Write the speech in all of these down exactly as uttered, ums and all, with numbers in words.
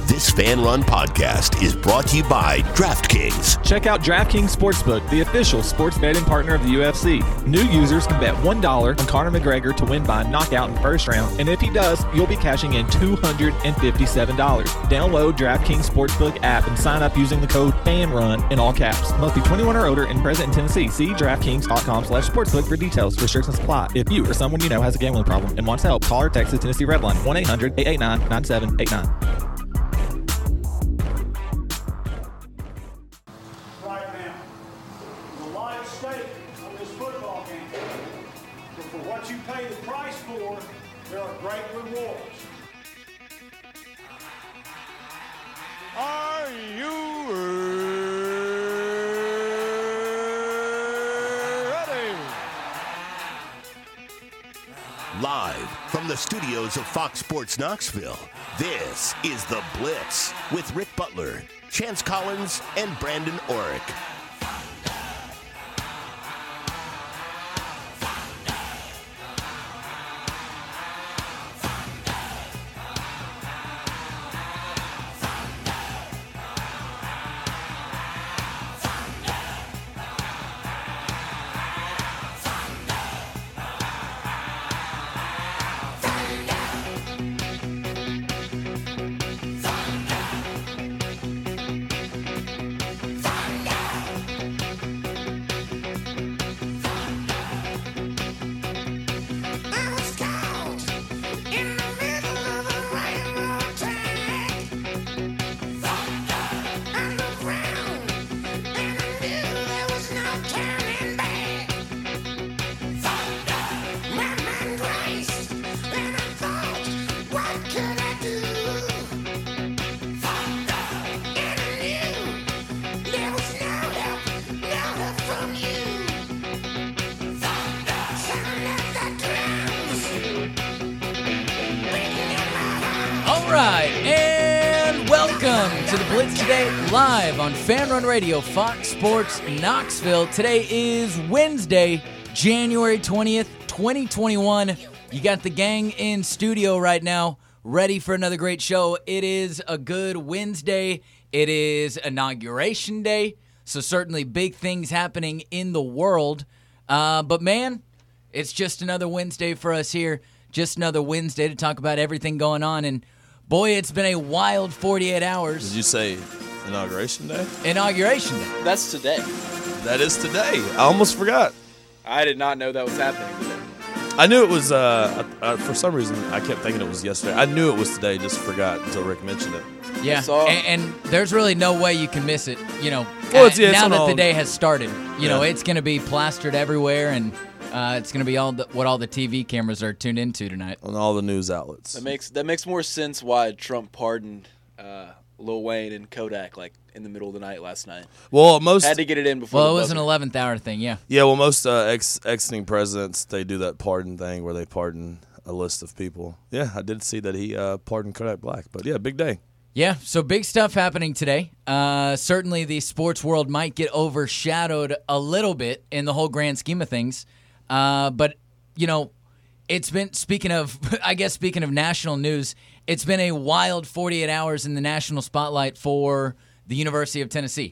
This Fan Run podcast is brought to you by DraftKings. Check out DraftKings Sportsbook, the official sports betting partner of the U F C. New users can bet one dollar on Conor McGregor to win by knockout in the first round, and if he does, you'll be cashing in two hundred fifty-seven dollars. Download DraftKings Sportsbook app and sign up using the code FANRUN in all caps. Must be twenty-one or older and present in Tennessee. See DraftKings.com slash sportsbook for details. Restrictions apply. If you or someone you know has a gambling problem and wants help, call or text the Tennessee Red Line, one eight hundred eight eight nine nine seven eight nine. What you pay the price for, there are great rewards. Are you ready? Live from the studios of Fox Sports Knoxville, this is The Blitz with Rick Butler, Chance Collins, and Brandon Orick. To the Blitz today, live on Fan Run Radio, Fox Sports Knoxville. Today is Wednesday, January twentieth, twenty twenty-one. You got the gang in studio right now, ready for another great show. It is a good Wednesday. It is Inauguration Day, so certainly big things happening in the world. Uh, but man, it's just another Wednesday for us here. Just another Wednesday to talk about everything going on. And boy, it's been a wild forty-eight hours. Did you say Inauguration Day? Inauguration Day. That's today. That is today. I almost forgot. I did not know that was happening today. I knew it was, uh, uh, for some reason, I kept thinking it was yesterday. I knew it was today, just forgot until Rick mentioned it. Yeah, and, and there's really no way you can miss it, you know, well, it's, yeah, now it's that all, the day has started. You yeah. know, it's going to be plastered everywhere, and uh, it's going to be all the, what all the T V cameras are tuned into tonight. On all the news outlets. That makes that makes more sense why Trump pardoned uh, Lil Wayne and Kodak like in the middle of the night last night. Well, most had to get it in before. Well, the it was buzzer. an eleventh hour thing, yeah. Yeah, well, most uh, ex exiting presidents, they do that pardon thing where they pardon a list of people. Yeah, I did see that he uh, pardoned Kodak Black, but yeah, big day. Yeah, so big stuff happening today. Uh, certainly the sports world might get overshadowed a little bit in the whole grand scheme of things. Uh, but, you know, it's been, speaking of, I guess speaking of national news, it's been a wild forty-eight hours in the national spotlight for the University of Tennessee.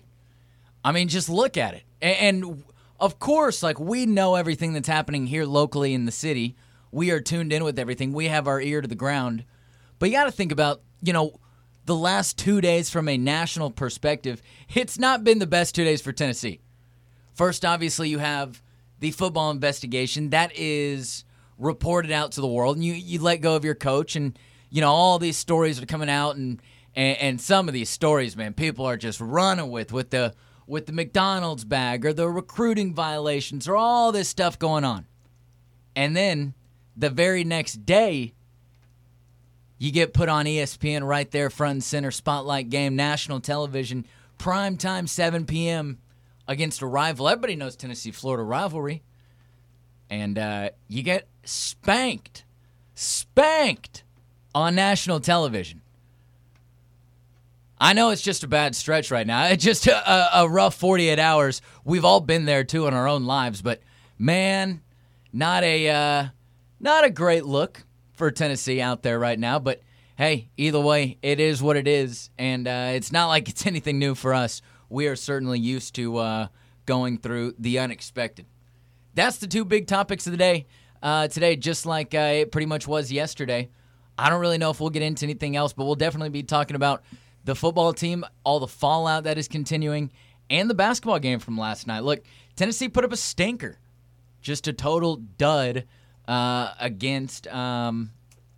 I mean, just look at it. And, and of course, like, we know everything that's happening here locally in the city. We are tuned in with everything. We have our ear to the ground. But you got to think about, you know, the last two days from a national perspective. It's not been the best two days for Tennessee. First, obviously, you have the football investigation that is reported out to the world, and you, you let go of your coach, and you know all these stories are coming out, and, and and some of these stories, man, people are just running with with the with the McDonald's bag or the recruiting violations or all this stuff going on, and then the very next day, you get put on E S P N right there, front and center, spotlight game, national television, prime time, seven p.m. against a rival. Everybody knows Tennessee-Florida rivalry. And uh, you get spanked, spanked on national television. I know it's just a bad stretch right now. It's just a, a rough forty-eight hours. We've all been there, too, in our own lives. But, man, not a uh, not a great look for Tennessee out there right now. But hey, either way, it is what it is, and uh, it's not like it's anything new for us. We are certainly used to uh, going through the unexpected. That's the two big topics of the day uh, today, just like uh, it pretty much was yesterday. I don't really know if we'll get into anything else, but we'll definitely be talking about the football team, all the fallout that is continuing, and the basketball game from last night. Look, Tennessee put up a stinker, just a total dud uh, against um,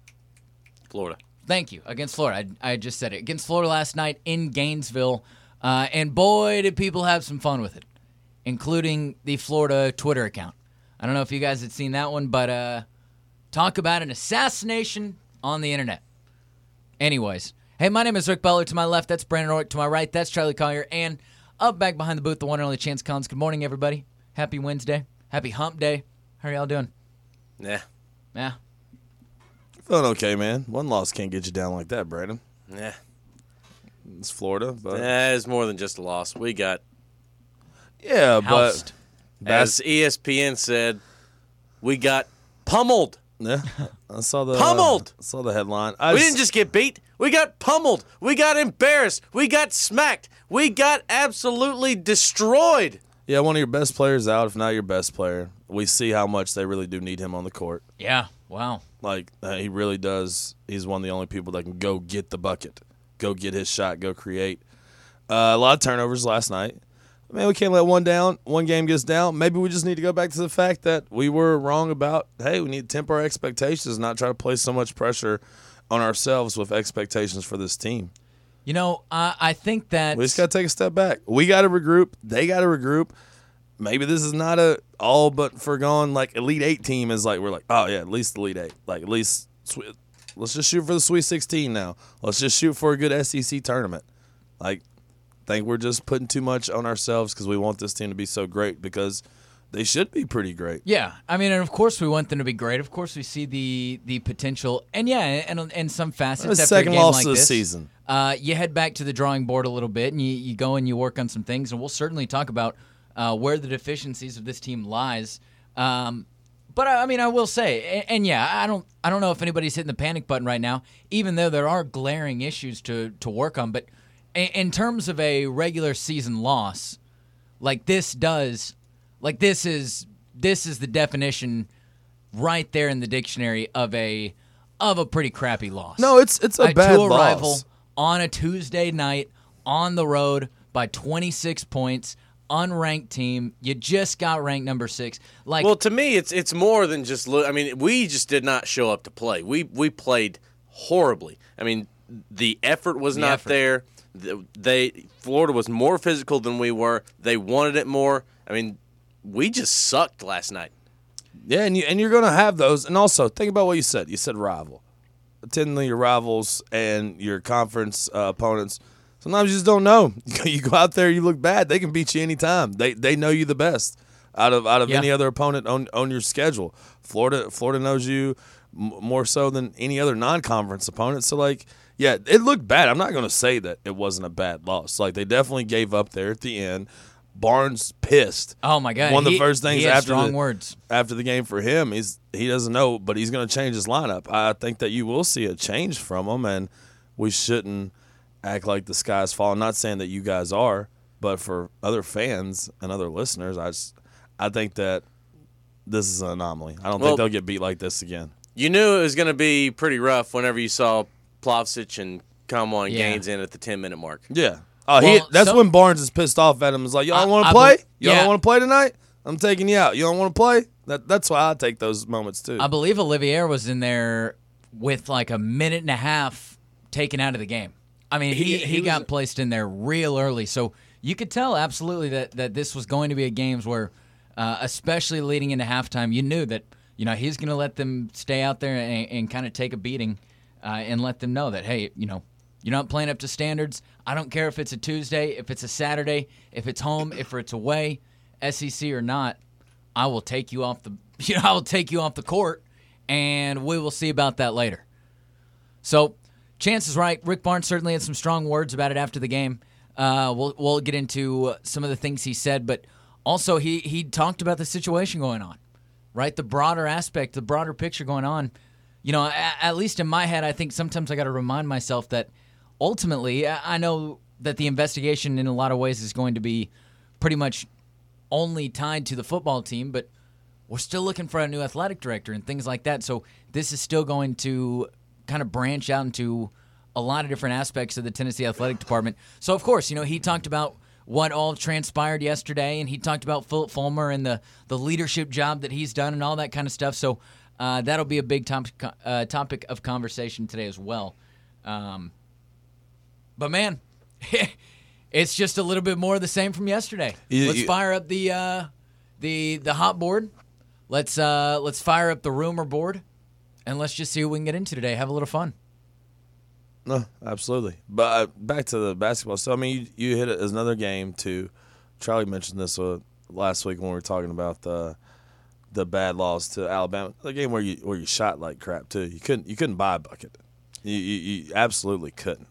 Florida. Thank you. Against Florida. I, I just said it. Against Florida last night in Gainesville. Uh, and boy, did people have some fun with it, including the Florida Twitter account. I don't know if you guys had seen that one, but uh, talk about an assassination on the internet. Anyways, hey, my name is Rick Butler. To my left, that's Brandon Orrick. To my right, that's Charlie Collier. And up back behind the booth, the one and only Chance Collins. Good morning, everybody. Happy Wednesday. Happy hump day. How are y'all doing? Yeah. Yeah. Feeling okay, man. One loss can't get you down like that, Brandon. Yeah. It's Florida, but Yeah, it's more than just a loss. We got, yeah, Housed. but as E S P N said, we got pummeled. yeah, I saw the Pummeled! I saw the headline. I We didn't just get beat. We got pummeled. We got embarrassed. We got smacked. We got absolutely destroyed. yeah, one of your best players out, if not your best player. We see how much they really do need him on the court. Yeah. Wow. Like, uh, he really does. He's one of the only people that can go get the bucket, go get his shot, go create. Uh, a lot of turnovers last night. Man, we can't let one down. One game gets down. Maybe we just need to go back to the fact that we were wrong about, hey, we need to temper our expectations, not try to place so much pressure on ourselves with expectations for this team. You know, uh, I think that We just got to take a step back. We got to regroup. They got to regroup. Maybe this is not a all but forgone like Elite Eight team is like we're like, oh yeah, at least Elite Eight. Like at least sweet, let's just shoot for the Sweet sixteen now. Let's just shoot for a good S E C tournament. Like, think we're just putting too much on ourselves because we want this team to be so great because they should be pretty great. Yeah, I mean, and of course we want them to be great. Of course we see the the potential, and yeah, and and some facets. The after second a game loss like of the this, season. Uh, you head back to the drawing board a little bit, and you, you go and you work on some things, and we'll certainly talk about uh, where the deficiencies of this team lies. Um, but I, I mean, I will say, and, and yeah, I don't I don't know if anybody's hitting the panic button right now, even though there are glaring issues to to work on. But in, in terms of a regular season loss, like this does, like this is. This is the definition right there in the dictionary of a of a pretty crappy loss. No, it's it's a Uh, bad to a loss. rival on a Tuesday night on the road by twenty-six points, unranked team. You just got ranked number six. Like, Well, to me, it's it's more than just look. I mean, we just did not show up to play. We we played horribly. I mean, the effort was The not effort. there. The- They Florida was more physical than we were. They wanted it more. I mean, we just sucked last night. Yeah, and you and you're gonna have those. And also, think about what you said. You said rival. Technically, your rivals and your conference uh, opponents. Sometimes you just don't know. You go out there, you look bad. They can beat you anytime. They they know you the best out of out of Yeah. any other opponent on on your schedule. Florida Florida knows you m- more so than any other non-conference opponent. So like, yeah, it looked bad. I'm not gonna say that it wasn't a bad loss. Like they definitely gave up there at the end. Barnes pissed. oh my God, One of the he- first things he had after strong the, words. after the game for him, he's he doesn't know, but he's going to change his lineup. I think that you will see a change from him, and we shouldn't act like the sky's falling. Not saying that you guys are, but for other fans and other listeners, I just I think that this is an anomaly. I don't Well- think they'll get beat like this again. You knew it was going to be pretty rough whenever you saw Plavsic and Kamwa and Yeah. Gaines in at the ten-minute mark. Yeah. Oh, Well, he, that's so- when Barnes is pissed off at him. He's like, y'all I- want I to play? bel- Y'all yeah. want to play tonight? I'm taking you out. You don't want to play? That That's why I take those moments, too. I believe Olivier was in there with like a minute and a half taken out of the game. I mean, he, He- he, he was- got placed in there real early. So you could tell absolutely that, that this was going to be a game where, uh, especially leading into halftime, you knew that, you know, he's going to let them stay out there and, and kind of take a beating uh, and let them know that, hey, you know, you're not playing up to standards. I don't care if it's a Tuesday, if it's a Saturday, if it's home, if it's away, S E C or not. I will take you off the you know, I will take you off the court, and we will see about that later. So, Chance is right. Rick Barnes certainly had some strong words about it after the game. Uh, we'll we'll get into some of the things he said, but also he he talked about the situation going on, right? The broader aspect, the broader picture going on. you know, at, at least in my head, I think sometimes I got to remind myself that ultimately, I I know that the investigation in a lot of ways is going to be pretty much only tied to the football team, but we're still looking for a new athletic director and things like that. So this is still going to kind of branch out into a lot of different aspects of the Tennessee Athletic Department. So, of course, you know, he talked about what all transpired yesterday, and he talked about Philip Fulmer and the, the leadership job that he's done and all that kind of stuff. So uh, that'll be a big topic, uh, topic of conversation today as well. Um, but, man, it's just a little bit more of the same from yesterday. You, let's you, fire up the uh, the the hot board. Let's uh, let's fire up the rumor board, and let's just see what we can get into today. Have a little fun. No, absolutely. But uh, back to the basketball. So, I mean, you, you hit it as another game, too. Charlie mentioned this uh, last week when we were talking about the the bad loss to Alabama. The game where you where you shot like crap, too. You couldn't you couldn't buy a bucket. You, you, you absolutely couldn't.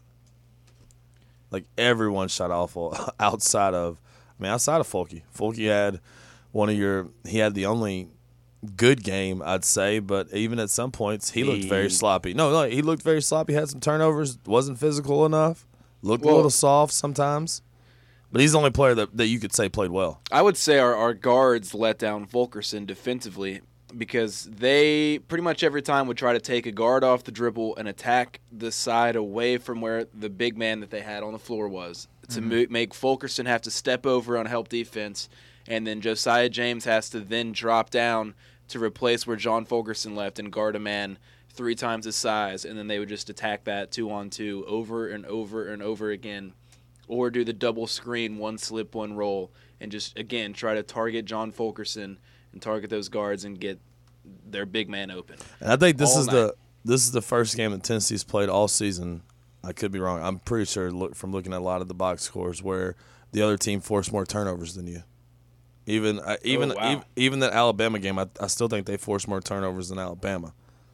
Like, everyone shot awful outside of, I mean, outside of Fulke. Fulke had one of your, he had the only good game, I'd say, but even at some points, he looked very sloppy. No, no, he looked very sloppy, had some turnovers, wasn't physical enough, looked Well, a little soft sometimes. But he's the only player that, that you could say played well. I would say our, our guards let down Fulkerson defensively because they pretty much every time would try to take a guard off the dribble and attack the side away from where the big man that they had on the floor was to mm-hmm. mo- make Fulkerson have to step over on help defense, and then Josiah James has to then drop down to replace where John Fulkerson left and guard a man three times his size, and then they would just attack that two-on-two over and over and over again, or do the double screen, one slip, one roll, and just, again, try to target John Fulkerson and target those guards and get their big man open. And I think this all is night. the this is the first game that Tennessee's played all season. I could be wrong. I'm pretty sure look, from looking at a lot of the box scores where the other team forced more turnovers than you. Even uh, even, Oh, wow. even even that Alabama game, I, I still think they forced more turnovers than Alabama.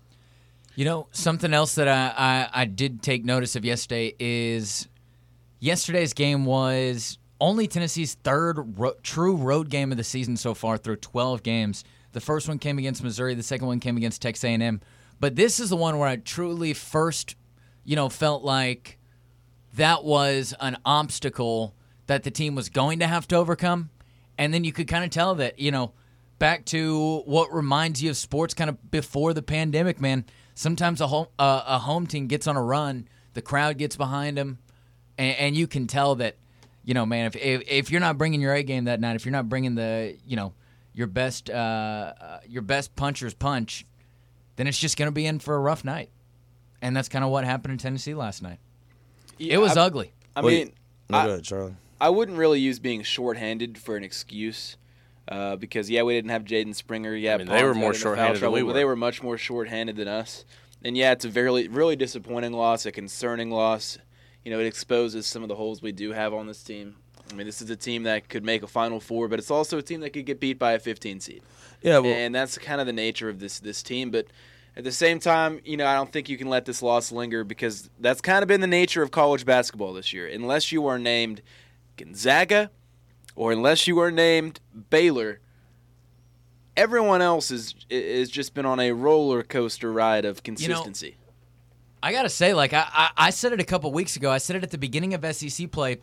You know, something else that I, I, I did take notice of yesterday is yesterday's game was only Tennessee's third ro- true road game of the season so far through twelve games. The first one came against Missouri. The second one came against Texas A and M. But this is the one where I truly first, you know, felt like that was an obstacle that the team was going to have to overcome. And then you could kind of tell that, you know, back to what reminds you of sports kind of before the pandemic, man. Sometimes a home, uh, a home team gets on a run, the crowd gets behind them, and, and you can tell that, you know, man, if, if if you're not bringing your A game that night, if you're not bringing the, you know, your best uh, uh, your best puncher's punch, then it's just going to be in for a rough night. And that's kind of what happened in Tennessee last night. Yeah, it was I, ugly. I Wait, mean, no, I, go ahead, Charlie. I wouldn't really use being shorthanded for an excuse uh, because, yeah, we didn't have Jaden Springer. Yeah, I mean, they were more shorthanded than we but were. They were much more shorthanded than us. And, yeah, it's a very, really disappointing loss, a concerning loss. You know, it exposes some of the holes we do have on this team. I mean, this is a team that could make a Final Four, but it's also a team that could get beat by a fifteen seed. Yeah, well, And that's kind of the nature of this this team. But at the same time, you know, I don't think you can let this loss linger because that's kind of been the nature of college basketball this year. Unless you are named Gonzaga or unless you are named Baylor, everyone else is is just been on a roller coaster ride of consistency. You know, I got to say, like, I, I, I said it a couple weeks ago. I said it at the beginning of S E C play.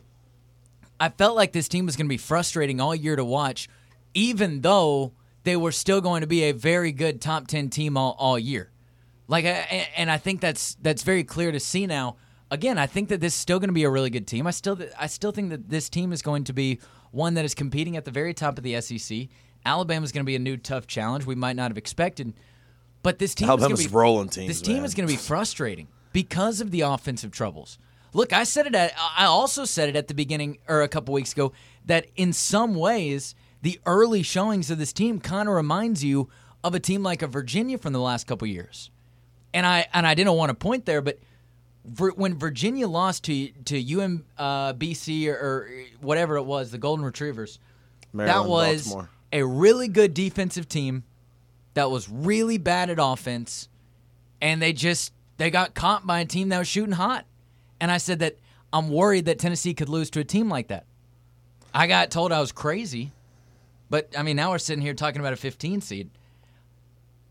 I felt like this team was going to be frustrating all year to watch, even though they were still going to be a very good top ten team all, all year. Like, and I think that's that's very clear to see now. Again, I think that this is still going to be a really good team. I still I still think that this team is going to be one that is competing at the very top of the S E C. Alabama's going to be a new tough challenge we might not have expected. But this team Alabama's is going to be rolling teams. This team man. is going to be frustrating because of the offensive troubles. Look, I said it. At, I also said it at the beginning or a couple weeks ago that in some ways the early showings of this team kind of reminds you of a team like a Virginia from the last couple years. And I and I didn't want to point there, but when Virginia lost to to U M B C or, or whatever it was, the Golden Retrievers, Maryland, that was Baltimore. a really good defensive team that was really bad at offense, and they just they got caught by a team that was shooting hot. And I said that I'm worried that Tennessee could lose to a team like that. I got told I was crazy, but I mean now we're sitting here talking about a fifteen seed.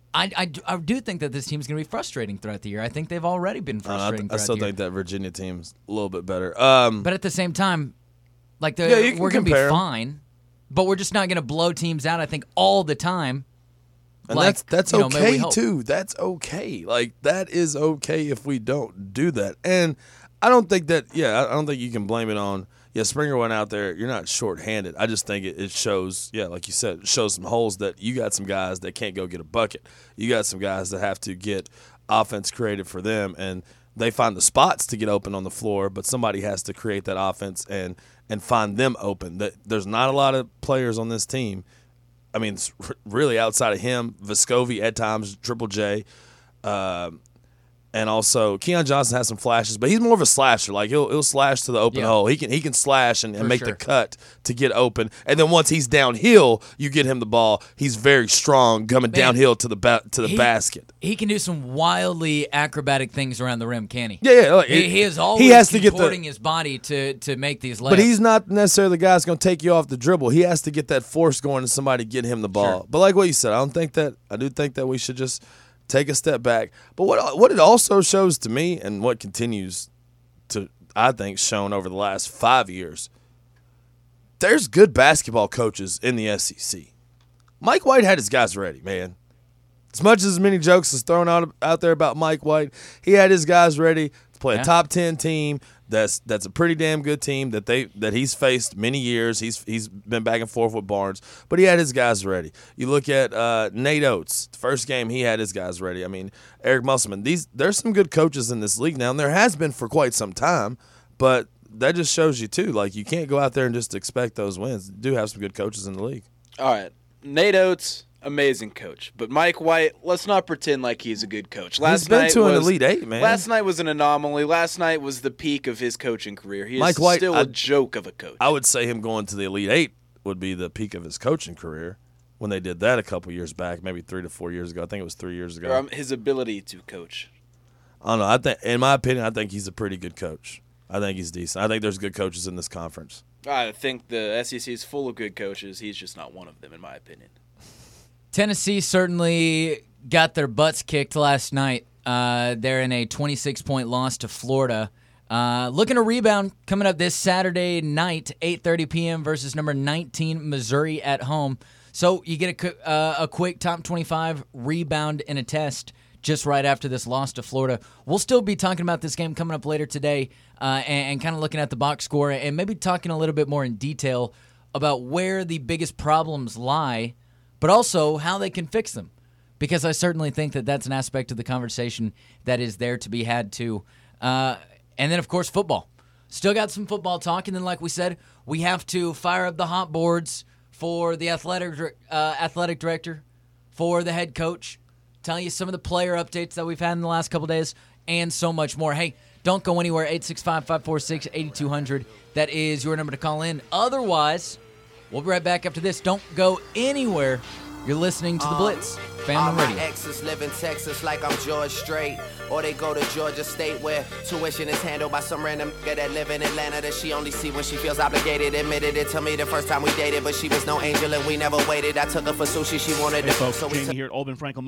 I, I, do- I do think that this team's going to be frustrating throughout the year. I think they've already been I, don't know, I, frustrating th- I throughout still the year. think that Virginia team's a little bit better. Um, But at the same time, like the, Yeah, you can we're going to be compare 'em. fine, but we're just not going to blow teams out, I think, all the time. And Like, that's that's you know, maybe we okay hope. too. That's okay. Like that is okay if we don't do that. And I don't think that. Yeah, I I don't think you can blame it on. Yeah, Springer went out there. You're not shorthanded. I just think it, it shows. Yeah, like you said, it shows some holes that you got some guys that can't go get a bucket. You got some guys that have to get offense created for them, and they find the spots to get open on the floor. But somebody has to create that offense and and find them open. That there's not a lot of players on this team. I mean, it's r- really outside of him, Vescovi at times, Triple J, uh, and also Keon Johnson has some flashes, but he's more of a slasher. Like he'll he'll slash to the open Yeah. hole. He can he can slash and, and For make sure. the cut to get open. And then once he's downhill, you get him the ball. He's very strong coming Man, downhill to the ba- to the he- basket. He can do some wildly acrobatic things around the rim, can he? Yeah, yeah. Like, He, it- he is always he has to get contorting the. his body to, to make these layups. But he's not necessarily the guy that's going to take you off the dribble. He has to get that force going and somebody get him the ball. Sure. But like what you said, I don't think that I do think that we should just take a step back. But what what it also shows to me, and what continues to I think shown over the last five years, there's good basketball coaches in the S E C. Mike White had his guys ready, man. As much as many jokes is thrown out out there about Mike White, he had his guys ready to play Yeah. a top ten team. That's that's a pretty damn good team that they that he's faced many years. He's he's been back and forth with Barnes, but he had his guys ready. You look at uh, Nate Oates, the first game he had his guys ready. I mean, Eric Musselman. These there's some good coaches in this league now, and there has been for quite some time. But that just shows you too, like you can't go out there and just expect those wins. You do have some good coaches in the league. All right, Nate Oates, amazing coach, but Mike White, let's not pretend like he's a good coach. Last He's been night to an was, Elite Eight, man. Last night was an anomaly. Last night was the peak of his coaching career. He is Mike White, still I- a joke of a coach. I would say him going to the Elite Eight would be the peak of his coaching career when they did that a couple years back, maybe three to four years ago. I think it was three years ago. Or, um, his ability to coach. I don't know. I think, in my opinion, I think he's a pretty good coach. I think he's decent. I think there's good coaches in this conference. I think the S E C is full of good coaches. He's just not one of them, in my opinion. Tennessee certainly got their butts kicked last night. Uh, they're in a twenty-six point loss to Florida. Uh, looking to rebound coming up this Saturday night, eight thirty p.m. versus number nineteen Missouri at home. So you get a, qu- uh, a quick top twenty-five rebound in a test just right after this loss to Florida. We'll still be talking about this game coming up later today uh, and, and kind of looking at the box score and maybe talking a little bit more in detail about where the biggest problems lie, but also how they can fix them. Because I certainly think that that's an aspect of the conversation that is there to be had too. Uh, and then, of course, football. Still got some football talk. And then, like we said, we have to fire up the hot boards for the athletic dir- uh, athletic director, for the head coach, tell you some of the player updates that we've had in the last couple days, and so much more. Hey, don't go anywhere. eight six five, five four six, eight two zero zero. That is your number to call in. Otherwise, we'll be right back after this. Don't go anywhere. You're listening to The Blitz, All Family my Radio. exes live in Texas like I'm George Strait. Or they go to Georgia State where tuition is handled by some random nigga that live in Atlanta that she only see when she feels obligated. Admitted it to me the first time we dated, but she was no angel and we never waited. I took her for sushi, she wanted Hey to folks, so we Jamie took here at Albin Franklin.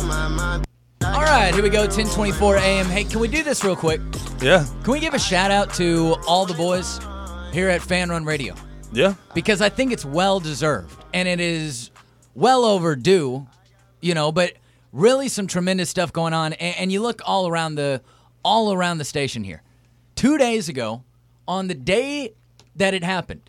All right, here we go, ten twenty-four a.m. Hey, can we do this real quick? Yeah, Can we give a shout-out to all the boys here at Fan Run Radio? yeah. Because I think it's well-deserved, and it is well overdue, you know, but really some tremendous stuff going on. And, and you look all around the all around the station here. Two days ago, on the day that it happened,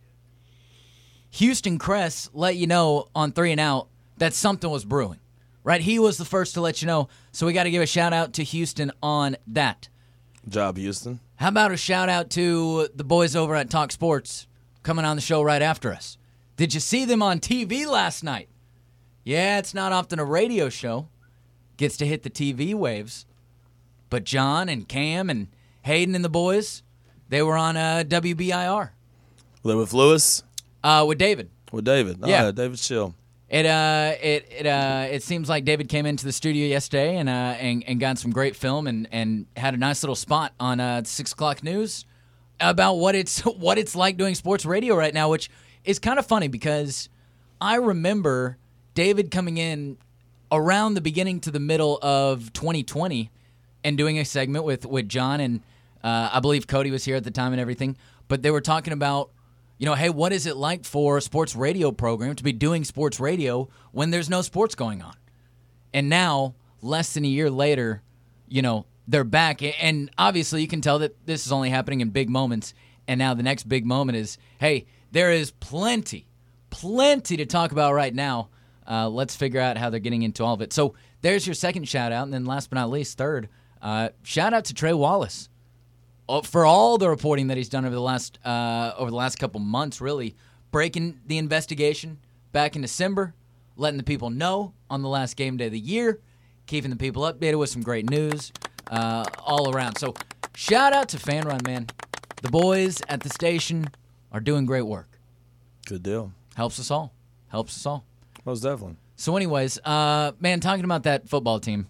Houston Cress let you know on Three and Out that something was brewing, right? He was the first to let you know, so we got to give a shout-out to Houston on that. Job, Houston. How about a shout-out to the boys over at Talk Sports coming on the show right after us? Did you see them on T V last night? Yeah, it's not often a radio show gets to hit the T V waves. But John and Cam and Hayden and the boys, they were on uh, W B I R Live with Lewis, uh, with David. with David. Oh, Yeah. yeah, David Schill. It uh it it uh it seems like David came into the studio yesterday and uh and, and got some great film and, and had a nice little spot on uh six o'clock news about what it's what it's like doing sports radio right now, which is kind of funny because I remember David coming in around the beginning to the middle of twenty twenty and doing a segment with, with John and uh, I believe Cody was here at the time and everything. But they were talking about, you know, hey, what is it like for a sports radio program to be doing sports radio when there's no sports going on? And now, less than a year later, you know, they're back. And obviously you can tell that this is only happening in big moments. And now the next big moment is, hey, there is plenty, plenty to talk about right now. Uh, let's figure out how they're getting into all of it. So there's your second shout-out. And then last but not least, third, uh, shout-out to Trey Wallace for all the reporting that he's done over the last uh, over the last couple months, really, breaking the investigation back in December, letting the people know on the last game day of the year, keeping the people updated with some great news uh, all around. So shout-out to Fan Run, man. The boys at the station are doing great work. Good deal. Helps us all. Helps us all. Most definitely. So anyways, uh, man, talking about that football team.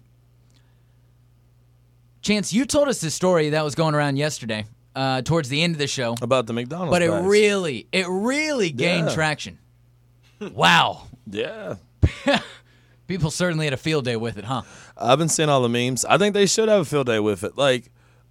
Chance, you told us this story that was going around yesterday uh, towards the end of the show. About the McDonald's But it guys. really, it really gained Yeah. traction. Wow. Yeah. People certainly had a field day with it, huh? I've been seeing all the memes. I think they should have a field day with it. Like,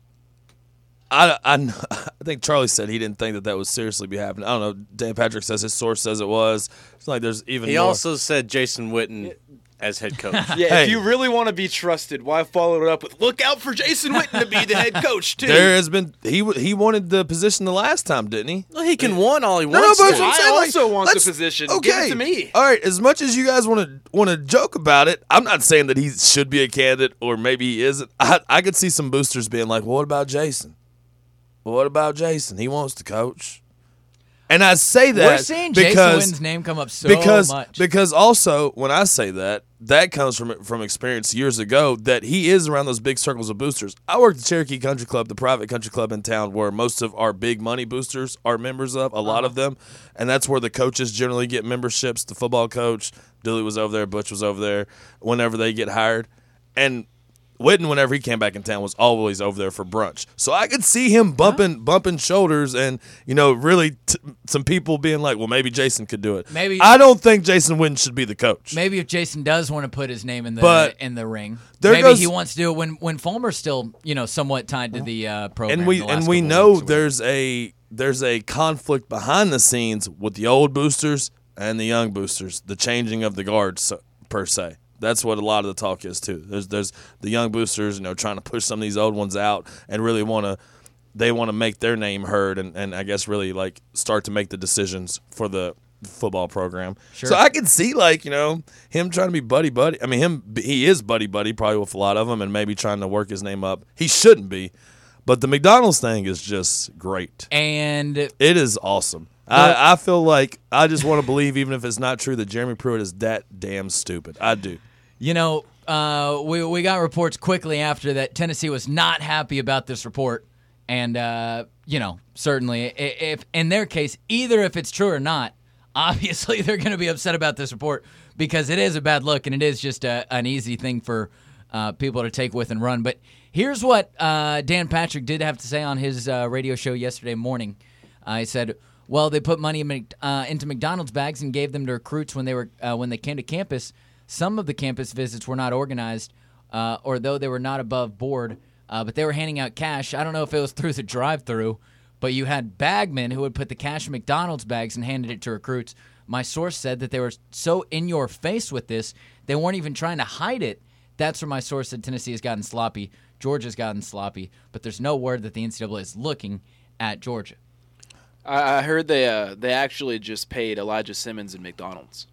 I, I, I think Charlie said he didn't think that that would seriously be happening. I don't know. Dan Patrick says his source says it was. It's like there's even He more. also said Jason Witten as head coach. Yeah, Hey. if you really want to be trusted, why follow it up with look out for Jason Witten to be the head coach too? There has been he w- he wanted the position the last time, didn't he? Well, he can want all he No, no, wants. but to. that's what I'm I saying, like, also want the let's- position. Okay. Give it to me. All right, as much as you guys want to want to joke about it, I'm not saying that he should be a candidate or maybe he isn't. I, I could see some boosters being like, well, "What about Jason? Well, what about Jason? He wants to coach." And I say that We're seeing Jason because Witten's name come up so because much. because also when I say that, that comes from from experience years ago that he is around those big circles of boosters. I worked at Cherokee Country Club, the private country club in town, where most of our big money boosters are members of. A lot of them, and that's where the coaches generally get memberships. The football coach, Dooley was over there, Butch was over there. Whenever they get hired, and Witten, whenever he came back in town, was always over there for brunch. So I could see him bumping bumping shoulders and, you know, really t- some people being like, well, maybe Jason could do it. Maybe- I don't think Jason Witten should be the coach. Maybe if Jason does want to put his name in the But in the ring, there maybe goes- he wants to do it when when Fulmer's still, you know, somewhat tied to the uh, program. and we the last and we couple know weeks or there's a there's a conflict behind the scenes with the old boosters and the young boosters, the changing of the guards so- per se. That's what a lot of the talk is too. There's there's the young boosters, you know, trying to push some of these old ones out and really want to they want to make their name heard and, and I guess really like start to make the decisions for the football program. Sure. So I could see like, you know, him trying to be buddy buddy. I mean, him he is buddy buddy probably with a lot of them and maybe trying to work his name up. He shouldn't be. But the McDonald's thing is just great. And It is awesome. I, I feel like I just want to believe, even if it's not true, that Jeremy Pruitt is that damn stupid. I do. You know, uh, we we got reports quickly after that Tennessee was not happy about this report, and uh, you know, certainly, i- if in their case, either if it's true or not, obviously they're going to be upset about this report because it is a bad look and it is just a, an easy thing for uh, people to take with and run. But here's what uh, Dan Patrick did have to say on his uh, radio show yesterday morning. Uh, he said, "Well, they put money in, Mc- uh, into McDonald's bags and gave them to recruits when they were uh, when they came to campus. Some of the campus visits were not organized, uh, or though they were not above board, uh, but they were handing out cash. I don't know if it was through the drive-through, but you had bagmen who would put the cash in McDonald's bags and handed it to recruits. My source said that they were so in your face with this, they weren't even trying to hide it. That's where my source said Tennessee has gotten sloppy. Georgia's gotten sloppy, but there's no word that the N C double A is looking at Georgia." I I heard they uh, they actually just paid Elijah Simmons at McDonald's.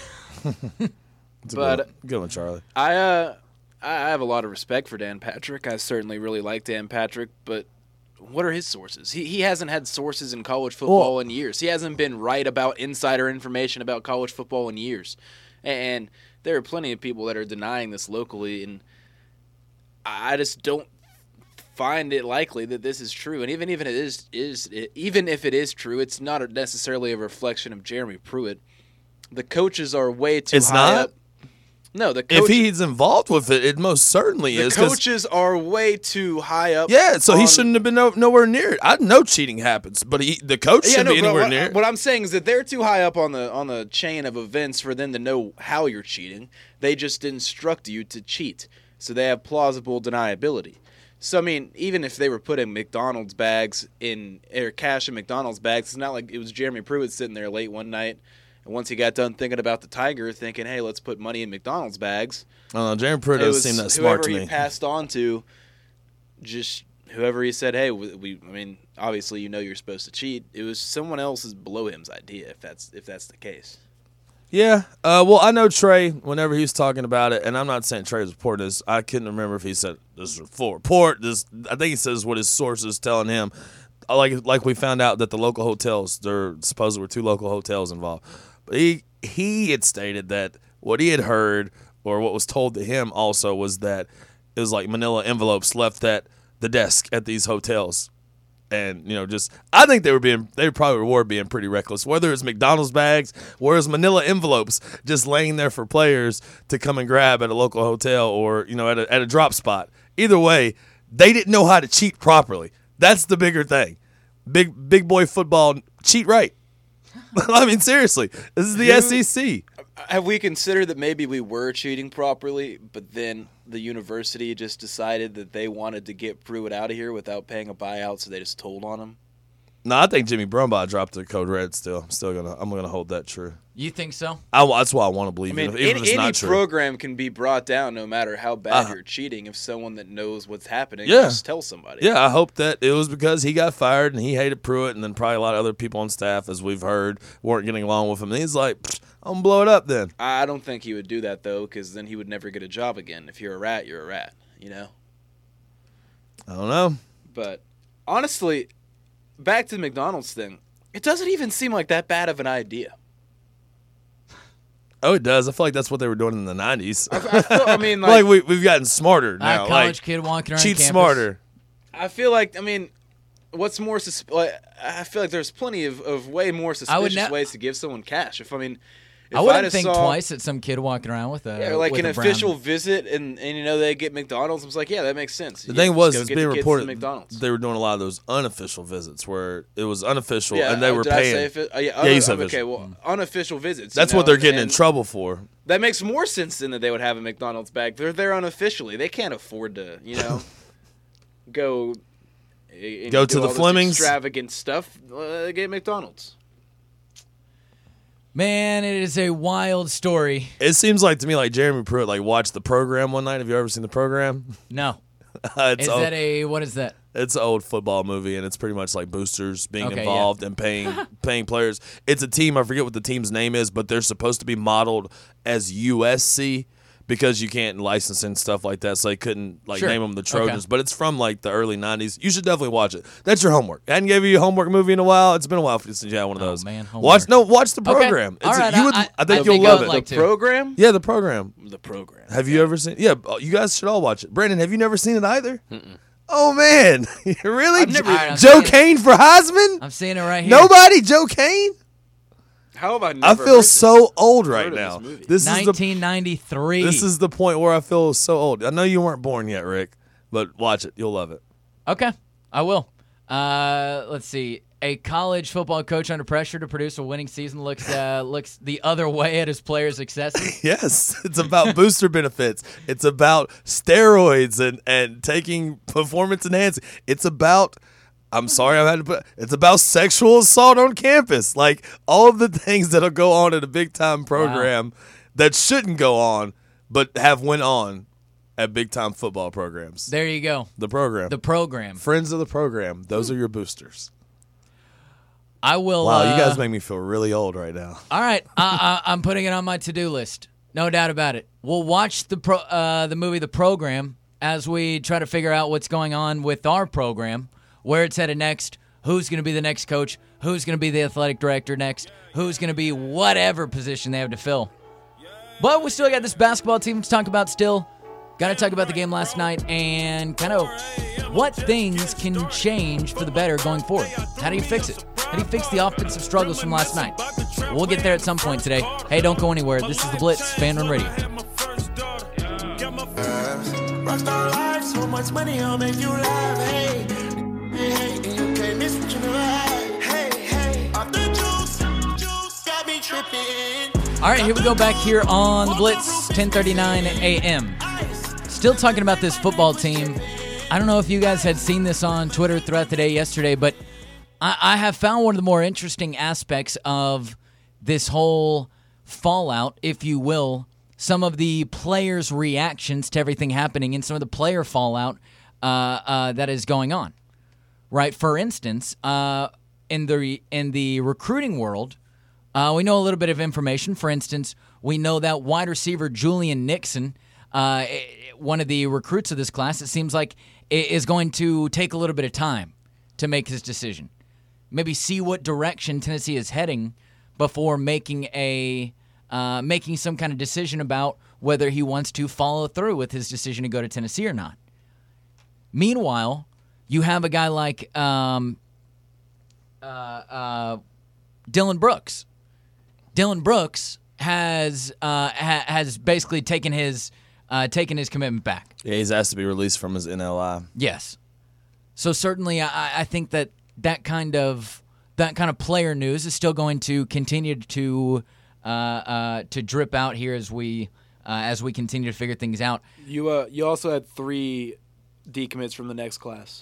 It's a But- good, one. good one, Charlie. I uh, I I have a lot of respect for Dan Patrick. I certainly really like Dan Patrick, but what are his sources? He he hasn't had sources in college football Well- in years. He hasn't been right about insider information about college football in years. And there are plenty of people that are denying this locally, and I just don't find it likely that this is true. And even even it is is even if it is true, it's not necessarily a reflection of Jeremy Pruitt. The coaches are way too It's high not? up. No, the coach, if he's involved with it, it most certainly the is. 'cause- coaches are way too high up. Yeah, so he on- shouldn't have been no, nowhere near it. I know cheating happens, but he, the coach Yeah, shouldn't no, be but anywhere what, near it. what I'm saying is that they're too high up on the on the chain of events for them to know how you're cheating. They just instruct you to cheat, so they have plausible deniability. So I mean, even if they were putting McDonald's bags in or cash in McDonald's bags, it's not like it was Jeremy Pruitt sitting there late one night, and once he got done thinking about the Tiger, thinking, "Hey, let's put money in McDonald's bags." I don't know. Jeremy Pruitt It doesn't was seem that smart to whoever me. he passed on to, just whoever he said, "Hey, we." we I mean, obviously, you know, you're supposed to cheat. It was someone else's below him's idea, if that's if that's the case. Yeah. Uh, well, I know Trey, whenever he was talking about it, and I'm not saying Trey was reporting this. I couldn't remember if he said this is a full report. This, I think he says what his sources telling him. Like like we found out that the local hotels, there supposedly were two local hotels involved. But he he had stated that what he had heard or what was told to him also was that it was like manila envelopes left at the desk at these hotels. And, you know, just I think they were being they probably were being pretty reckless. Whether it's McDonald's bags or it's manila envelopes just laying there for players to come and grab at a local hotel or, you know, at a at a drop spot. Either way, they didn't know how to cheat properly. That's the bigger thing. Big big boy football, cheat right. I mean, seriously, this is the You- S E C. Have we considered that maybe we were cheating properly, but then the university just decided that they wanted to get Pruitt out of here without paying a buyout, so they just told on him? No, I think Jimmy Brumbaugh dropped the code red. Still, I'm still gonna I'm gonna hold that true. You think so? I, that's why I want to believe I mean, it, even any, if it's any not true. program can be brought down no matter how bad Uh, you're cheating if someone that knows what's happening Yeah. just tells somebody. Yeah, I hope that it was because he got fired and he hated Pruitt, and then probably a lot of other people on staff, as we've heard, weren't getting along with him. And he's like, I'm gonna blow it up then. I don't think he would do that, though, because then he would never get a job again. If you're a rat, you're a rat, you know? I don't know. But honestly, back to the McDonald's thing, it doesn't even seem like that bad of an idea. Oh, it does. I feel like that's what they were doing in the nineties. I, I, feel, I mean, like, like, we we've gotten smarter A now. college like kid walking around cheat campus. smarter. I feel like, I mean, what's more, sus- like, I feel like there's plenty of, of way more I would suspicious ne- ways to give someone cash. If I mean, if I I'd wouldn't have think saw, twice at some kid walking around with a Yeah, like with an a brown- official visit, and, and you know they get McDonald's. I was like, yeah, that makes sense. The Yeah, thing just was, go it's get being the kids to reported McDonald's. they were doing a lot of those unofficial visits where it was unofficial Yeah, and they oh, were did paying. I say offi- oh, yeah, Yeah, you un- said okay. official. Well, unofficial visits. That's you what know, they're getting in and trouble for. That makes more sense than that they would have a McDonald's bag. They're there unofficially. They can't afford to, you know, go and Go do to the all this Flemings? extravagant stuff. Uh, get McDonald's. Man, it is a wild story. It seems like to me like Jeremy Pruitt like watched the program one night. Have you ever seen the program? No. it's Is old, that a what is that? it's an old football movie, and it's pretty much like boosters being Okay, involved and paying paying players. It's a team. I forget what the team's name is, but they're supposed to be modeled as U S C because you can't license and stuff like that, so they couldn't like Sure. name them the Trojans. Okay. But it's from like the early nineties. You should definitely watch it. That's your homework. I hadn't gave you a homework movie in a while. It's been a while since you had one of Oh, those. man, homework. watch no, watch the Okay. program. All It's a- right, you I- would, I- I, I think think you'll I love would it. like The to. program? Yeah, the program. The program. Have you ever seen? Yeah, you guys should all watch it. Brandon, have you never seen it either? Mm-mm. Oh man, really? I've never- All right, I'm Joe seeing it. Kane for Heisman? I'm seeing it right here. Nobody, Joe Kane. How have I I never feel heard this? so old right heard of now. this movie. This is the nineteen ninety-three. this is the point where I feel so old. I know you weren't born yet, Rick, but watch it. You'll love it. Okay, I will. Uh, let's see. A college football coach under pressure to produce a winning season looks uh, looks the other way at his players' successes. Yes, it's about booster benefits. It's about steroids and, and taking performance enhancing. It's about, I'm sorry, I've had to put, it's about sexual assault on campus. Like all of the things that'll go on in a big time program that shouldn't go on, but have went on at big time football programs. There you go. The program. The program. Friends of the program. Those are your boosters. I will. Wow, uh, you guys make me feel really old right now. All right, I, I, I'm putting it on my to-do list. No doubt about it. We'll watch the pro, uh, the movie The Program as we try to figure out what's going on with our program, where it's headed next, who's going to be the next coach, who's going to be the athletic director next, who's going to be whatever position they have to fill. But we still got this basketball team to talk about still. Got to talk about the game last night and kind of what things can change for the better going forward. How do you fix it? How do you fix the offensive struggles from last night? We'll get there at some point today. Hey, don't go anywhere. This is The Blitz, Fan Run Radio. Rockstar life, so much money, I'll make you laugh. Hey, hey, hey, and you can't miss what you never had. Hey, hey, off the juice, juice got me tripping. All right, here we go back here on the Blitz, ten thirty-nine a.m. Still talking about this football team. I don't know if you guys had seen this on Twitter throughout the day yesterday, but I, I have found one of the more interesting aspects of this whole fallout, if you will, some of the players' reactions to everything happening and some of the player fallout uh, uh, that is going on. Right? For instance, uh, in the in the recruiting world, uh, we know a little bit of information. For instance, we know that wide receiver Julian Nixon, uh, one of the recruits of this class, it seems like is going to take a little bit of time to make his decision. Maybe see what direction Tennessee is heading before making a uh, making some kind of decision about whether he wants to follow through with his decision to go to Tennessee or not. Meanwhile, you have a guy like um, uh, uh, Dylan Brooks. Dylan Brooks has uh, ha- has basically taken his uh, taken his commitment back. Yeah, he's asked to be released from his N L I. Yes. So certainly, I, I think that that kind of that kind of player news is still going to continue to uh, uh, to drip out here as we uh, as we continue to figure things out. You uh, you also had three decommits from the next class.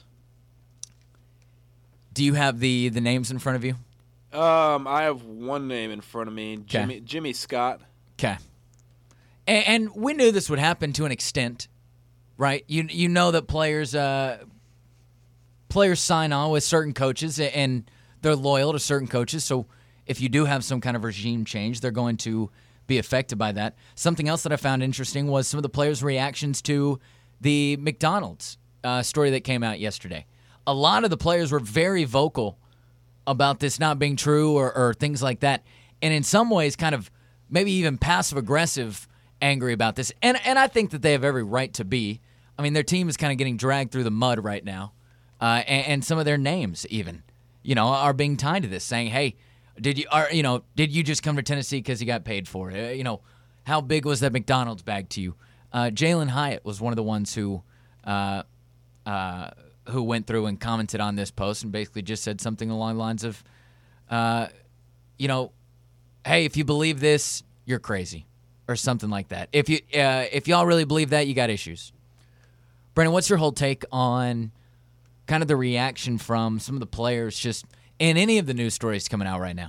Do you have the, the names in front of you? Um, I have one name in front of me, Jimmy Jimmy Scott. Okay. And, and we knew this would happen to an extent, right? You you know that players uh, players sign on with certain coaches and they're loyal to certain coaches. So if you do have some kind of regime change, they're going to be affected by that. Something else that I found interesting was some of the players' reactions to the McDonald's uh, story that came out yesterday. A lot of the players were very vocal about this not being true or, or things like that. And in some ways kind of maybe even passive-aggressive angry about this. And and I think that they have every right to be. I mean, their team is kind of getting dragged through the mud right now. Uh, and, and some of their names even, you know, are being tied to this, saying, hey, did you are you know, did you just come to Tennessee because you got paid for it? Uh, you know, how big was that McDonald's bag to you? Uh, Jalen Hyatt was one of the ones who uh, uh, who went through and commented on this post and basically just said something along the lines of, uh, you know, hey, if you believe this, you're crazy, or something like that. If you uh, if y'all really believe that, you got issues. Brennan, what's your whole take on kind of the reaction from some of the players just in any of the news stories coming out right now?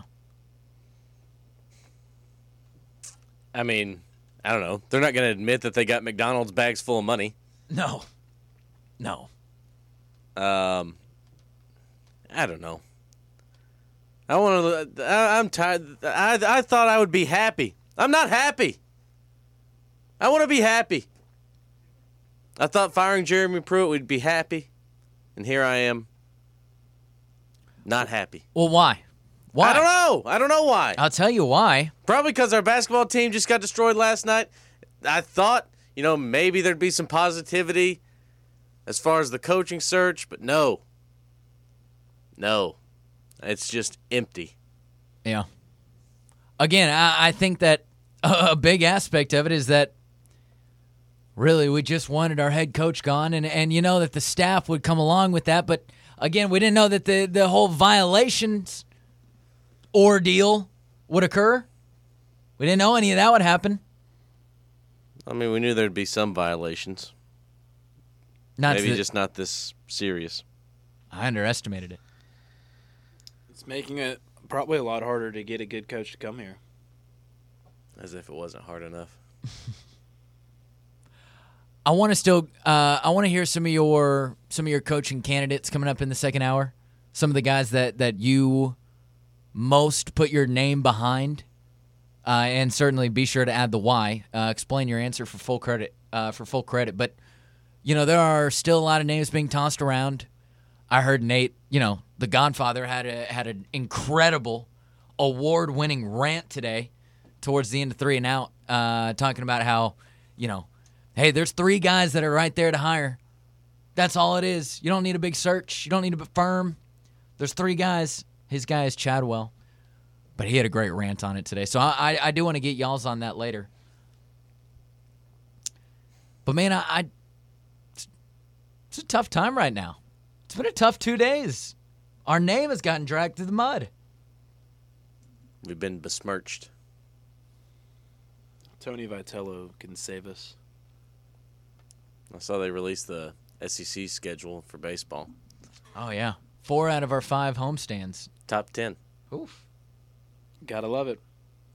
I mean, I don't know. They're not going to admit that they got McDonald's bags full of money. No. No. Um, I don't know. I want to. I'm tired. I I thought I would be happy. I'm not happy. I want to be happy. I thought firing Jeremy Pruitt would be happy, and here I am. Not happy. Well, why? Why? I don't know. I don't know why. I'll tell you why. Probably because our basketball team just got destroyed last night. I thought, you know, maybe there'd be some positivity as far as the coaching search, but no. No. It's just empty. Yeah. Again, I, I think that a big aspect of it is that really we just wanted our head coach gone, and, and you know that the staff would come along with that, but again, we didn't know that the, the whole violations ordeal would occur. We didn't know any of that would happen. I mean, we knew there'd be some violations. Not Maybe the, just not this serious. I underestimated it. It's making it probably a lot harder to get a good coach to come here. As if it wasn't hard enough. I want to still. Uh, I want to hear some of your some of your coaching candidates coming up in the second hour. Some of the guys that, that you most put your name behind, uh, and certainly be sure to add the why. Uh, explain your answer for full credit. Uh, for full credit, but you know there are still a lot of names being tossed around. I heard Nate, you know, the Godfather had a had an incredible award-winning rant today, towards the end of three and out, uh, talking about how, you know. Hey, there's three guys that are right there to hire. That's all it is. You don't need a big search. You don't need a firm. There's three guys. His guy is Chadwell. But he had a great rant on it today. So I, I, I do want to get y'all's on that later. But, man, I, I It's a tough time right now. It's been a tough two days. Our name has gotten dragged through the mud. We've been besmirched. Tony Vitello can save us. I saw they released the S E C schedule for baseball. Oh, yeah. Four out of our five homestands. Top ten. Oof. Gotta love it.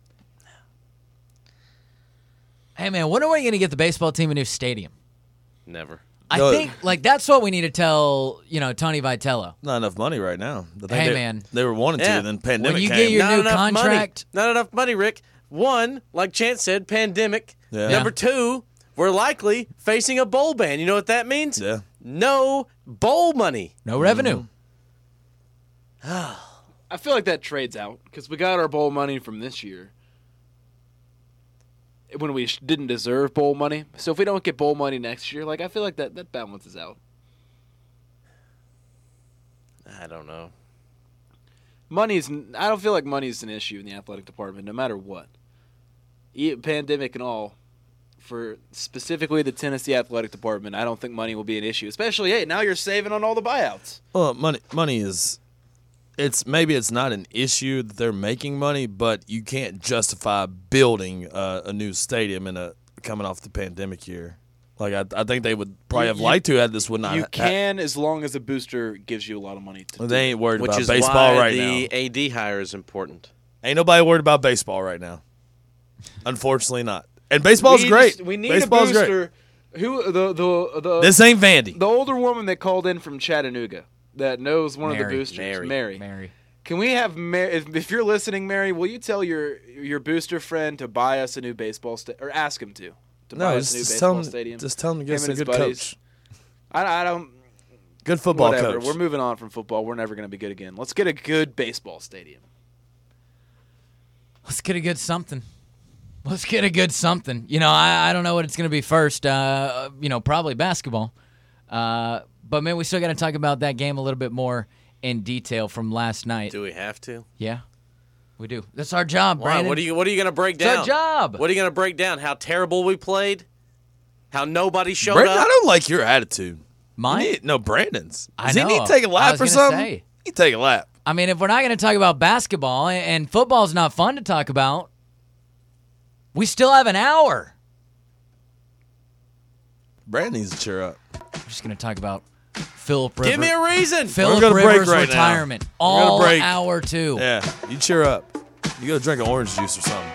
Hey, man, when are we going to get the baseball team a new stadium? Never. I No. think, like, that's what we need to tell, you know, Tony Vitello. Not enough money right now. I think Hey, they, man. They were wanting Yeah. to, then pandemic When you came. get your Not new enough contract. Money. Not enough money, Rick. One, like Chance said, pandemic. Yeah. Number two, we're likely facing a bowl ban. You know what that means? Yeah. No bowl money. No revenue. I feel like that trades out because we got our bowl money from this year when we sh- didn't deserve bowl money. So if we don't get bowl money next year, like I feel like that, that balances out. I don't know. Money's I don't feel like money's an issue in the athletic department, no matter what. E- pandemic and all, for specifically the Tennessee athletic department, I don't think money will be an issue. Especially, hey, now you're saving on all the buyouts. Well, money money is it's maybe it's not an issue that they're making money, but you can't justify building a, a new stadium in a coming off the pandemic year. Like I, I think they would probably You- have you- liked to had this would not. You ha- can as long as a booster gives you a lot of money to do They ain't worried Which about is baseball why right the now. A D hire is important. Ain't nobody worried about baseball right now. Unfortunately, not. And baseball's we great. Just, we need baseball's a great. booster. Who the the the This ain't Vandy. the older woman that called in from Chattanooga that knows one of Mary. the boosters, Mary. Mary. Mary. Can we have Mary? If, if you're listening, Mary, will you tell your your booster friend to buy us a new baseball sta- or ask him to to buy No, us just, a new just baseball tell him. stadium? Just tell him to Him get us and a his good buddies. coach. I, I don't. Good football Whatever. coach. We're moving on from football. We're never going to be good again. Let's get a good baseball stadium. Let's get a good something. Let's get a good something. You know, I, I don't know what it's going to be first. Uh, you know, probably basketball. Uh, but, man, we still got to talk about that game a little bit more in detail from last night. Do we have to? Yeah, we do. That's our job, Why? Brandon. What are you What are you going to break It's our down? job. What are you going to break down? How terrible we played? How nobody showed Brandon, I up? don't like your attitude. Mine? You need- no, Brandon's. I Does he know. need to take a I lap was or gonna something? say. He take a lap. I mean, if we're not going to talk about basketball and, and football's not fun to talk about, we still have an hour. Brandon needs to cheer up. We're just going to talk about Philip Rivers. Give me a reason. Philip We're gonna break Rivers' right now. retirement. We're gonna All break. hour two. Yeah, you cheer up. You go drink an orange juice or something.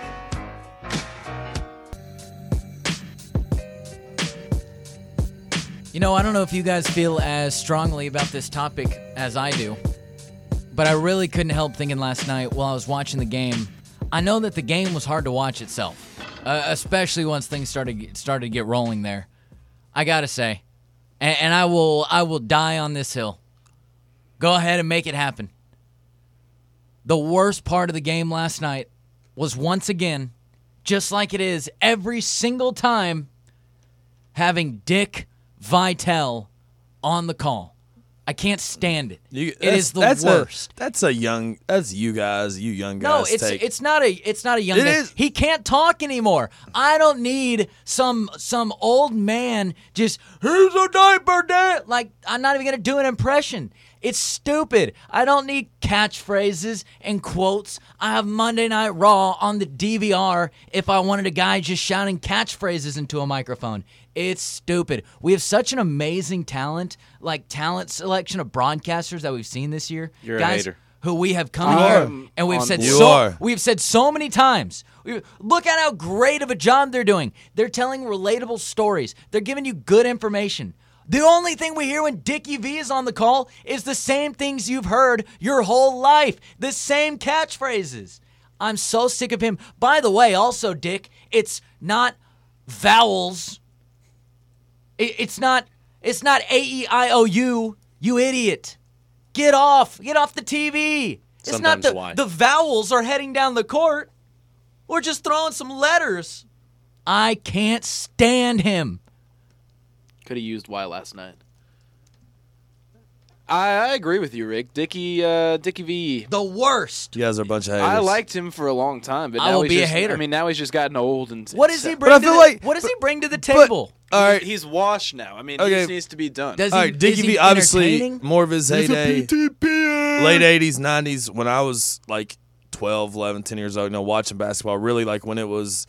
You know, I don't know if you guys feel as strongly about this topic as I do, but I really couldn't help thinking last night while I was watching the game. I know that the game was hard to watch itself, uh, especially once things started started to get rolling there. I gotta say, and, and I will I will die on this hill. Go ahead and make it happen. The worst part of the game last night was once again, just like it is every single time, having Dick Vitale on the call. I can't stand it. You, it that's- is the that's worst. A, that's a young. That's you guys. You young No, guys. it's take. it's not a it's not a young It man. is. He can't talk anymore. I don't need some some old man just here's a diaper dad. Like I'm not even gonna do an impression. It's stupid. I don't need catchphrases and quotes. I have Monday Night Raw on the D V R if I wanted a guy just shouting catchphrases into a microphone. It's stupid. We have such an amazing talent, like talent selection of broadcasters that we've seen this year. You're a Guys hater. who we have come You here are. and we've On said board. You so are. we've said so many times. we- Look at how great of a job they're doing. They're telling relatable stories. They're giving you good information. The only thing we hear when Dickie V is on the call is the same things you've heard your whole life. The same catchphrases. I'm so sick of him. By the way, also, Dick, it's not vowels. It- It's not it's not A E I O U, you idiot. Get off. Get off the T V. It's not Sometimes the, why. the vowels are heading down the court. We're just throwing some letters. I can't stand him. Could have used Y last night. I, I agree with you, Rick. Dickie, uh, Dickie V. The worst. You guys are a bunch of haters. I liked him for a long time, but I now will he's be a just, hater. I mean, now he's just gotten old and. What does he and- bring? But I to feel the, like- what does he bring to the but- table? All right. He's washed now. I mean, Okay. he just needs to be done. Does All he? right, Dickie is he V, obviously entertaining? more of his He's a heyday, P T P er. late eighties, nineties, when I was like twelve, eleven, ten years old, you know, watching basketball, really like when it was,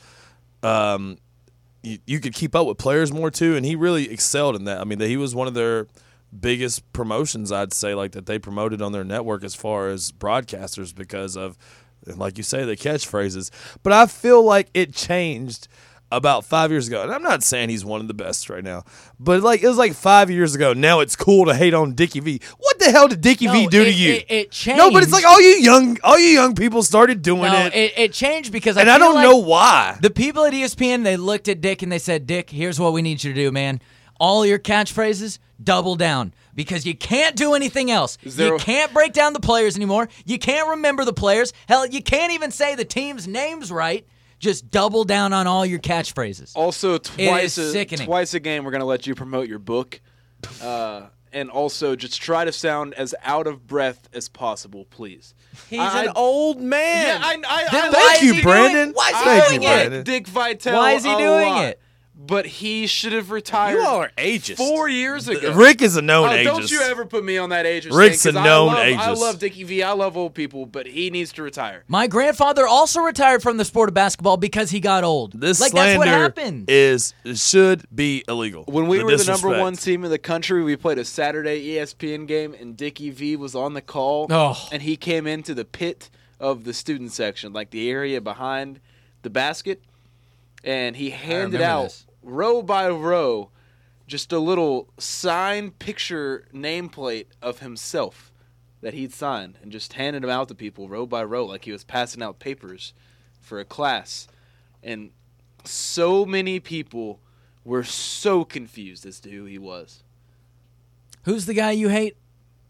um, you, you could keep up with players more too, and he really excelled in that. I mean, he was one of their biggest promotions, I'd say, like that they promoted on their network as far as broadcasters because of, like you say, the catchphrases. But I feel like it changed about five years ago. And I'm not saying he's one of the best right now, but like it was like five years ago. Now it's cool to hate on Dickie V. What the hell did Dickie No, V do it, to you? It, it changed. No, but it's like all you young, all you young people started doing No, it, it, it changed because and I, I feel don't like know why. the people at E S P N, they looked at Dick and they said, "Dick, here's what we need you to do, man. All your catchphrases, double down because you can't do anything else. there You a- can't break down the players anymore. You can't remember the players. Hell, you can't even say the team's names right. Just double down on all your catchphrases." Also, twice is a, sickening. twice a game, we're going to let you promote your book. Uh, and also, just try to sound as out of breath as possible, please. He's I- an old man. Yeah, I, I, Then I why Thank is you, he Brandon. Doing, why is he Thank doing you, it? Brandon. Dick Vitale. Why is he a doing lot, it? But he should have retired you all are ageist. four years ago. Rick is a known Oh, ageist. don't you ever put me on that ageist Rick's thing, a 'cause known I love, I ageist. love Dickie V. I love old people, but he needs to retire. My grandfather also retired from the sport of basketball because he got old. This like that's what slander happened. is should be illegal. When we The were the number disrespect. one team in the country, we played a Saturday E S P N game, and Dickie V was on the call. Oh. And he came into the pit of the student section, like the area behind the basket, and he handed remember out this. row by row just a little signed picture nameplate of himself that he'd signed, and just handed them out to people row by row like he was passing out papers for a class. And so many people were so confused as to who he was. Who's the guy you hate?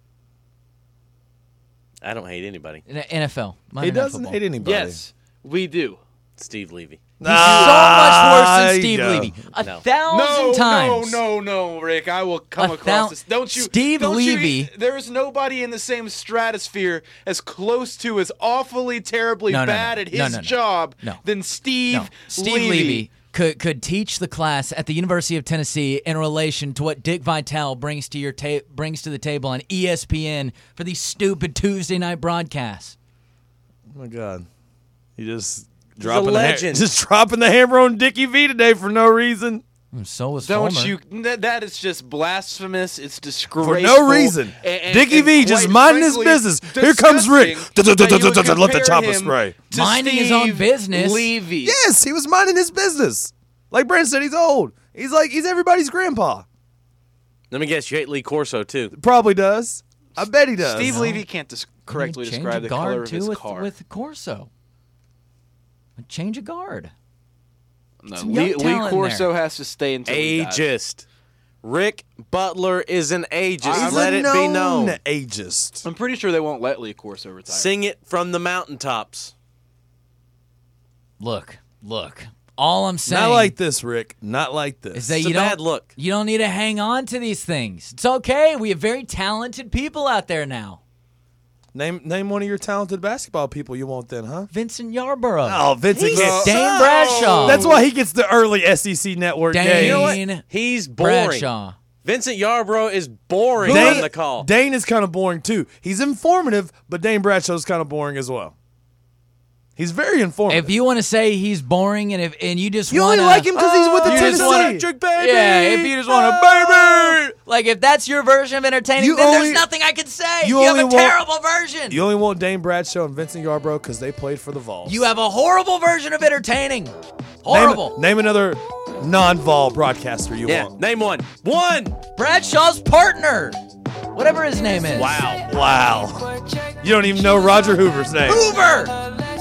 I don't hate anybody. In N F L. Monday He Night doesn't Football. hate anybody. Yes, we do. Steve Levy. He's so much worse than Steve Ah, Levy. A No. thousand No, times. no, no, no, Rick. I will come A across thou- this. Don't you, Steve don't you- Levy- there's nobody in the same stratosphere as close to as awfully terribly No, no, no. bad at his No, no, no. job No. than Steve. No. Steve Levy. Levy could could teach the class at the University of Tennessee in relation to what Dick Vitale brings to your ta- brings to the table on E S P N for these stupid Tuesday night broadcasts. Oh my God, he just dropping a the ha- legend. just dropping the hammer on Dickie V today for no reason. And so was Don't Fulmer. you? That, that is just blasphemous. It's disgraceful. For no reason. And- and- Dickie and V just quite minding his frankly, business. Here comes Rick. disgusting that you would Let the compare chopper him spray. to Minding his own Steve business. Levy. Yes, he was minding his business. Like Brandon said, he's old. He's like he's everybody's grandpa. Let me guess, you hate Lee Corso too. Probably does. I bet he does. Steve Levy can't dis- correctly Change describe a the guard color of too his with, car. with Corso. Change a guard. no, some young Lee, Lee talent Corso there. has to stay until he dies. Ageist. Rick Butler is an ageist. He's Let a it be known. ageist. I'm pretty sure they won't let Lee Corso retire. Sing it from the mountaintops. Look, look. All I'm saying Not like this, Rick. Not like this. is that It's you a don't bad look. you don't need to hang on to these things. It's okay. We have very talented people out there now. Name name one of your talented basketball people you want then, huh? Vincent Yarborough. Oh, Vincent He's gets- Dane Bradshaw. That's why he gets the early S E C network Dane. game. You know Dane what? He's boring. Bradshaw. Vincent Yarbrough is boring Dane, on the call. Dane is kind of boring too. He's informative, but Dane Bradshaw's kind of boring as well. He's very informative. If you want to say he's boring and if and you just you want only like him because he's with the You just Tennessee. wanna- baby. Yeah, if you just want to baby, like if that's your version of entertaining, You then only- there's nothing I can say. you You, have only a want- terrible version. You only want Dane Bradshaw and Vincent Yarbrough because they played for the Vols. You have a horrible version of entertaining. Name- Horrible. Name, another non-Vol broadcaster you Yeah, want. name one. One. Bradshaw's partner, whatever his name is. Wow. Wow. You don't even know Roger Hoover's name. Hoover.